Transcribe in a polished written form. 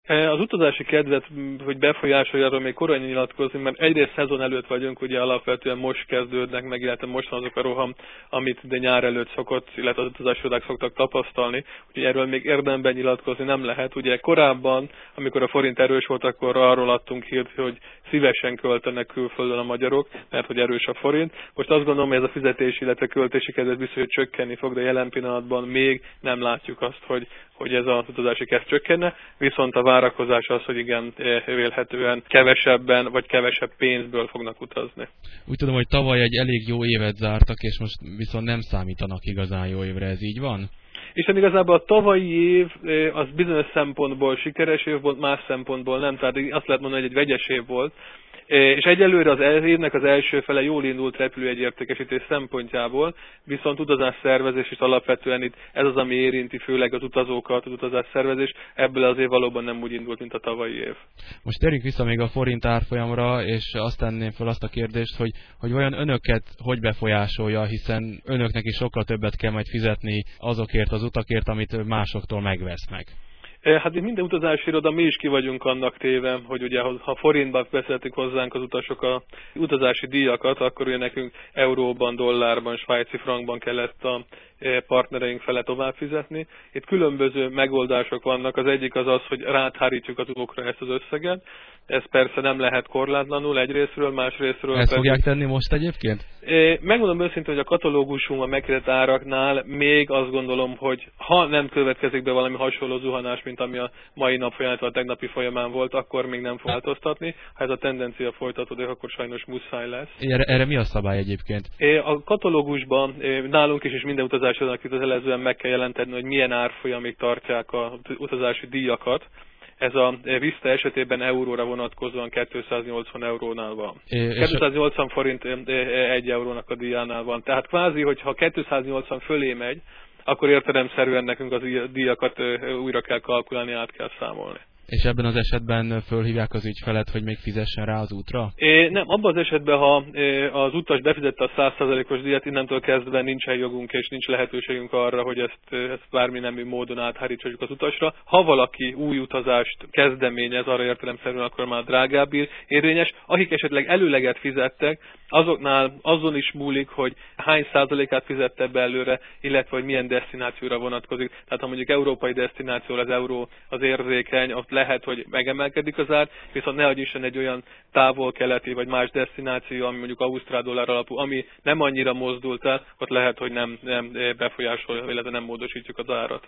Az utazási kedvet, hogy befolyásolja, arról még korán nyilatkozni, mert egyrészt szezon előtt vagyunk, ugye alapvetően most kezdődnek meg, illetve most van azok a roham, amit de nyár előtt szokott, illetve az utazási irodák szoktak tapasztalni, úgyhogy erről még érdemben nyilatkozni nem lehet. Ugye korábban, amikor a forint erős volt, akkor arról adtunk hírt, hogy szívesen költenek külföldön a magyarok, mert hogy erős a forint. Most azt gondolom, hogy ez a fizetési, illetve költési kedvet biztos, hogy csökkenni fog, de jelen pillanatban még nem látjuk azt, hogy ez az utazási kedv csökkenne, viszont a várakozás az, hogy igen, vélhetően kevesebben vagy kevesebb pénzből fognak utazni. Úgy tudom, hogy tavaly egy elég jó évet zártak, és most viszont nem számítanak igazán jó évre, ez így van? És igazából a tavalyi év az bizonyos szempontból sikeres év volt, más szempontból nem, tehát azt lehet mondani, hogy egy vegyes év volt. És egyelőre az évnek az első fele jól indult repülőjegyértékesítés szempontjából, viszont utazásszervezés is alapvetően itt ez az, ami érinti főleg az utazókat, az utazásszervezés, ebből az év valóban nem úgy indult, mint a tavalyi év. Most térjünk vissza még a forint árfolyamra, és azt tenném fel azt a kérdést, hogy vajon önöket hogy befolyásolja, hiszen önöknek is sokkal többet kell majd fizetni azokért az utakért, amit másoktól megvesznek. Hát itt minden utazási iroda, mi is ki vagyunk annak téve, hogy ugye ha forintban beszéltik hozzánk az utasok a utazási díjakat, akkor ugye nekünk euróban, dollárban, svájci frankban kell ezt a partnereink fele tovább fizetni. Itt különböző megoldások vannak. Az egyik az, hogy ráthárítjuk az utókra ezt az összeget. Ez persze nem lehet korlátlanul egyrészről, másrészről. Ezt fogják tenni most egyébként? Megmondom őszintén, hogy a katalógusunkban meghirdetett áraknál még azt gondolom, hogy ha nem következik be valami hasonló zuhanás, mint ami a mai nap folyamán, a tegnapi folyamán volt, akkor még nem fog változtatni. Ha ez a tendencia folytatódik, akkor sajnos muszáj lesz. Erre mi a szabály egyébként? A katalógusban nálunk is minden utazásodnak kötelezően meg kell jelenteni, hogy milyen árfolyamig tartják az utazási díjakat. Ez a Vista esetében euróra vonatkozóan 280 eurónál van. 280 forint 1 eurónak a díjánál van. Tehát kvázi, hogyha 280 fölé megy, akkor értelemszerűen nekünk az díjakat újra kell kalkulálni, át kell számolni. És ebben az esetben fölhívják az ügyfelet, hogy még fizessen rá az útra? Nem, abban az esetben, ha az utas befizette a 100%-os díjat, innentől kezdve nincsen jogunk és nincs lehetőségünk arra, hogy ezt bármi nemű módon áthárítsuk az utasra. Ha valaki új utazást kezdeményez, arra értelemszerűen akkor már drágább érvényes. Akik esetleg előleget fizettek, azoknál azon is múlik, hogy hány százalékát fizette be előre, illetve hogy milyen desztinációra vonatkozik. Tehát ha mondjuk európai desztináció, az euró az érzékeny, ott lehet, hogy megemelkedik az ár, viszont nehogy is egy olyan távol-keleti vagy más desztináció, ami mondjuk ausztrál dollár alapú, ami nem annyira mozdult el, ott lehet, hogy nem befolyásolja, illetve nem módosítjuk az árat.